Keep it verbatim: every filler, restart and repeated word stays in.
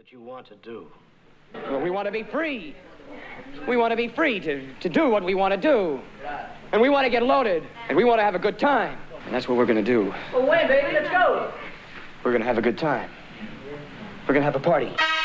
that you want to do? Well, we want to be free. We want to be free to, to do what we want to do. And we want to get loaded. And we want to have a good time. And that's what we're going to do. Well, wait, baby, let's go. We're going to have a good time. We're going to have a party.